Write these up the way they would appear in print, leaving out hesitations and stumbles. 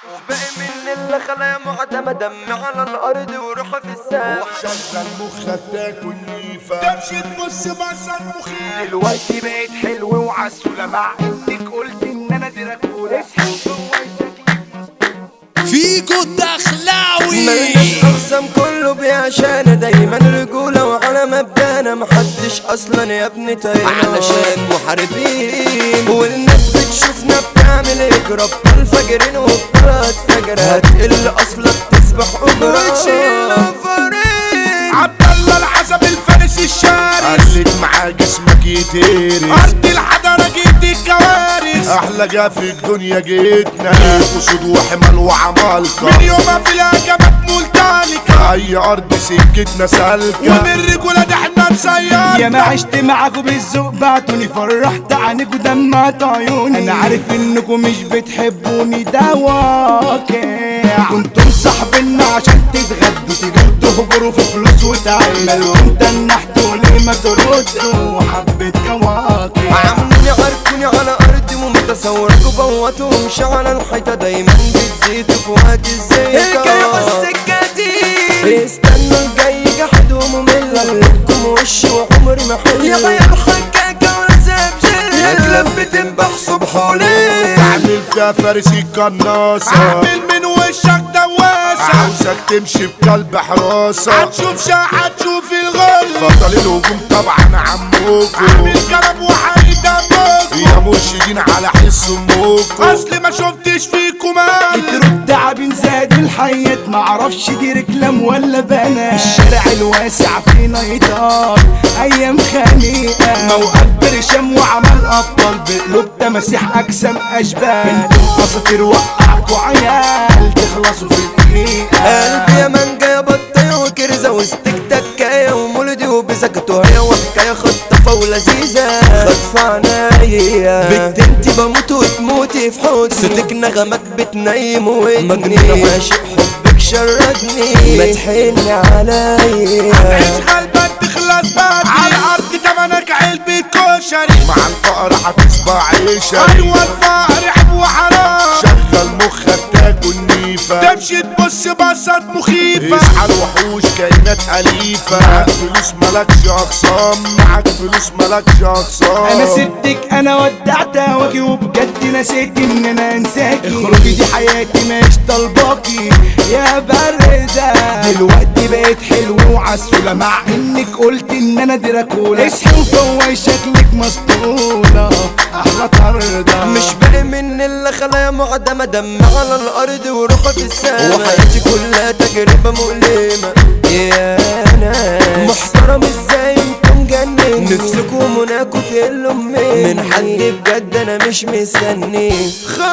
باقي من اللي خلايا معتمدة على الأرض وروحه في السما. شغل مخك تاكل نيفا تمشي تبص بس المخيف. دلوقتي بقيت حلو وعسولة مع انك قلت ان انا دراكولا. فيكو الدخلاوي ملناش أقسام كله بيعشانا دايما رجولة وعلى مبدانا محدش أصلا يا ابني طايقنا علشان محاربين. والناس بتشوفنا بتعمل إجراب الفجرين وبطلات فجر هتقل أصلا تسبح أجرام. عبد الله العزب الفارس الشارس قلت معاه جسمك يتهرس. ارض الحضارة جيت الكوارث احلى جا في الدنيا جيتنا. اسود وحمل وعمالقة من يومها في الهجمات ملتلكة. اي ارض سكتنا سالكة وبالرجولة ده احنا نسير. يا ما عشت معاكوا بالذوق بعتوني فرحت عنكوا دمعت عيوني. انا عارف انكوا مش بتحبوني ده واقع. كنتم صاحبنا عشان تتغدوا تيجوا تهجروا في فلوس وتعالى. وانت تنحتوا ليه ما تردوا حبة كواكع. عاملين عاركوني على أرضي ومتصوركوا بواتوا ومشي على الحيطة دايما بتزيدوا في وقت الزيطة. الجاي والسكاتي استنوا الجاي جحد وممل لكم وش وعمري ما حل. يا غير حكاكة ولا زبزل أكلب بتنبح صبح وليل. تعمل فيها فارس القناصة عامل من وشك دواسة. عاوزك تمشي بقلب حراسة هتشوف شاحة هتشوف الغل. فضل الهجوم طبعا عموكو عامل كلام وحيد دموكو. يا مرشدين على حس اموكو اصل ما شفتش فيكم ترد عبين زاد الحياة معرفش دي ركلام ولا بنات. الشارع الواسع فينا يطار ايام خنيقة. موقف برشام وعمل ابطال بقلوب تماسيح اجسام اشبال. انتم اساطير وقعكوا عيال تخلصوا في دقيقة. قلبي يا مانجا يا بطاية وكرزة وستيك تكاية ومولدي وبزكته هي وحكاية خطافة ولذيذة خطفة عنايا. بنت انتي بموت وتموتي في حضني صوتك نغمك بتنيم ودني. مجنون عاشق حبك شردني ما تحن عليا. عيش قلبك تخلص بدري على الارض تمنك علبة كشري. مع الفقر هتصبح عيشة. ايوه الفقر عيب وحرام. شغل مخك تاكل نيفا تمشي تبص بصات مخيفة. اصحى الوحوش كائنات أليفة. معاك فلوس ملكش أخصام. معاك فلوس ملكش أخصام. انا سبتك انا ودعت هواكي وبجد نسيت ان انا انساكي. اخرجي دي حياتي مش طالباكي يا باردة. دلوقتي بقيت حلو وعسولة مع انك قلت ان انا دراكولا. اصحي وفوقي شكلك مسطولة احلى طردة. مش باقي من اللي خلايا معدمة على الأرض وروحه في السما. وحياتي كلها تجربة مؤلمة يا ناس. محترم ازاي انتم جنني نفسكم مناكوا تقلوا من حد بجد انا مش مستني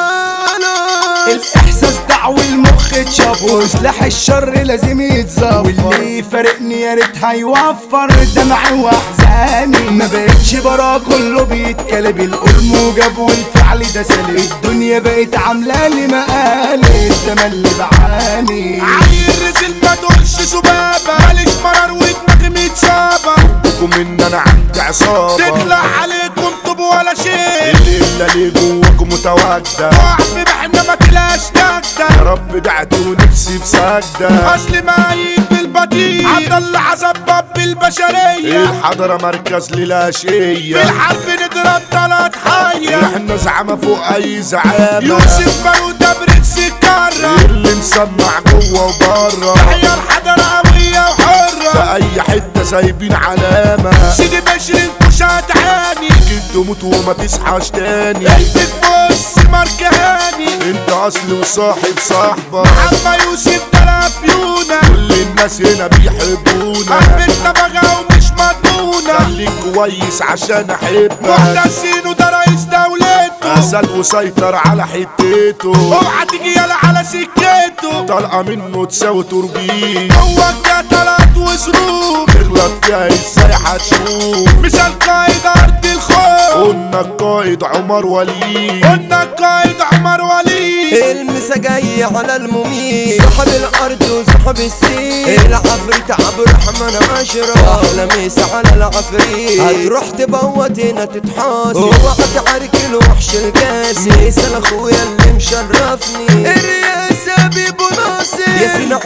خلاص. الاحساس دعوي المخ اتشاف وسلاح الشر لازم يتظبط. واللي يفارقني يا ريت هيوفر دمعي واحزاني. ما بقتش برا كله بيتكلم القول موجب والفعل ده سالب. الدنيا بقت عامله لي مقالب ده اللي بعاني. عيل رزل ما تقولش سبابة ماليش مرار ودماغي متصابة. حبكم ان انا عندي عصابة تطلع عليكم طب ولا شيء. الا ليه جواكم متواجدة. ضعف احنا ما تلاش نجدة. يا رب دعت ونفسي في سجدة. اصل مايل بالبطيء عبد الله عزب باب البشرية. الحضرة مركز للاشقية. في الحرب نضرب طلعت حية. احنا زعمة فوق اي زعامة. يوسف بارودة برنس الكرة اللي مسمع جوه وبره. تحية الحضرة قوية وحرة في اي حتة سايبين علامة. سيدي بشر انتو شاتعاني جيت تموت وما تصحاش تاني. انت تبص ماركة هاني انت اصلي وصاحب صاحبك. محمد يوسف تلافيونا كل الناس هنا بيحبونا. حبتنا بقى ومش مضمونة. خليك كويس عشان احبك. محتسين وده رئيس دولته. اسد وسيطر على حتته. اوعى تيجي يلا على سكته. طلقة منه تساوي توربين. هو ده طلعت وصروف تغلط فيها ازاي هتشوف. مثال قائد ارض الخوف. قلنا القائد عمر وليد. قلنا القائد عمر وليد. المسا جاي على المميت صاحب الارض وصاحب السين. العفريت عبد الرحمن عشرة احلى مسا على العفريت. هتروح تبوت هنا تتحاسب. اوعى تعارك الوحش القاسي. مسا لاخويا اللي مشرفني الرياض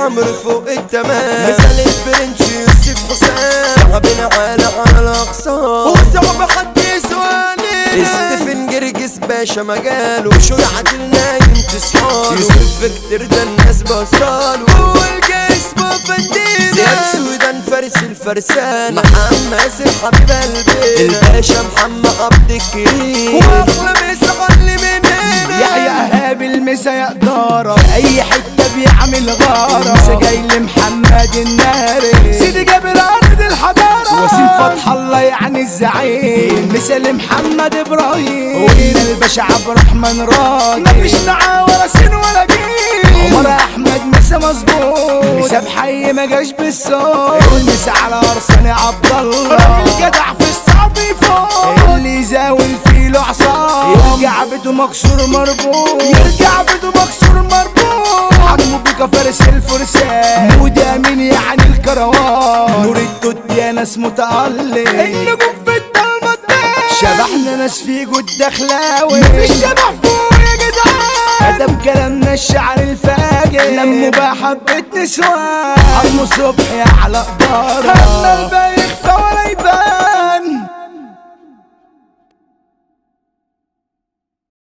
عمرو فوق التمام، مثال البرنس يوسف حسام، تعبنا على الاقصى وصعب حد يسواني، ستيفن جرجس باشا مجاله، وشجعة النايم تصحاله، يوسف فيكتور ده الناس بصاله، والجسم فدينا، زياد سودان فارس الفرسان، محمد حبيب قلبي، الباشا محمد عبد الكريم، واحلى مسا اللي مننا، يحيى ايهاب المسا يا قدارة، في اي حتة بيعمل غارة، المسا جاي لمحمد الناري، سيدي جابر ارض الحضارة، وسيم فتح الله يعني الزعيم، مسا لمحمد ابراهيم، وقينا الباشا عبد الرحمن راجل، مفيش معاه ولا سين ولا جيل، عمر احمد مسا مظبوط، مسا بحي ما جاش بالصوت، المسا على ارساني عبد الله، راجل جدع في الصعب يفوق، اللي يزاول فيه له عصام، يرجع بيته مكسور مربوط، يرجع بيته مكسور مربوط، حجمه بيكا فارس الفرسان، مودي امين يعني الكروان، نور التوت يا ناس متألق، النجوم في الضلمة شبحنا ناس في جود دخلاوي، مفيش شبح فوق يا جدعان، ادم كلامنا الشعر الفاجر، لموا بقى حبة نسوان، عمو صبحي على قدارة،